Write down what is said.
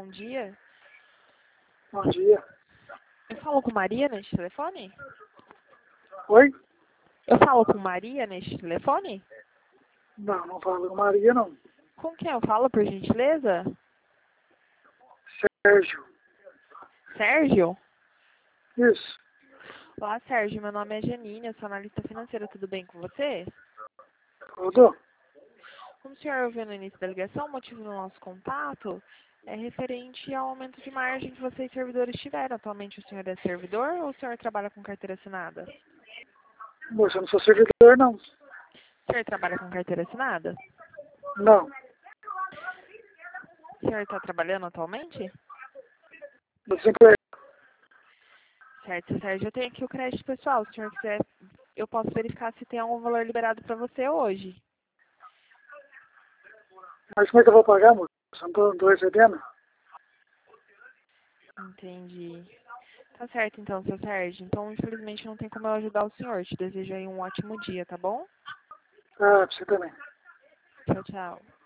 bom dia. Bom dia. Eu falo com Maria neste telefone? Oi? Eu falo com Maria neste telefone? Não, não falo com Maria, não. Com quem eu falo, por gentileza? Sérgio. Sérgio? Isso. Olá, Sérgio. Meu nome é Janine, eu sou analista financeira. Tudo bem com você? Tudo? Como o senhor ouviu no início da ligação, o motivo do nosso contato é referente ao aumento de margem que vocês servidores tiveram. Atualmente o senhor é servidor ou o senhor trabalha com carteira assinada? Moça, eu não sou servidor, não. O senhor trabalha com carteira assinada? Não. O senhor está trabalhando atualmente? Desempregado. Certo, Sérgio. Eu tenho aqui o crédito pessoal. Se o senhor quiser, eu posso verificar se tem algum valor liberado para você hoje. Mas como é que eu vou pagar, moça? Eu não tô recebendo. Entendi. Tá certo então, seu Sérgio. Então, infelizmente, não tem como eu ajudar o senhor. Te desejo aí um ótimo dia, tá bom? Ah, pra você também. Tchau, tchau.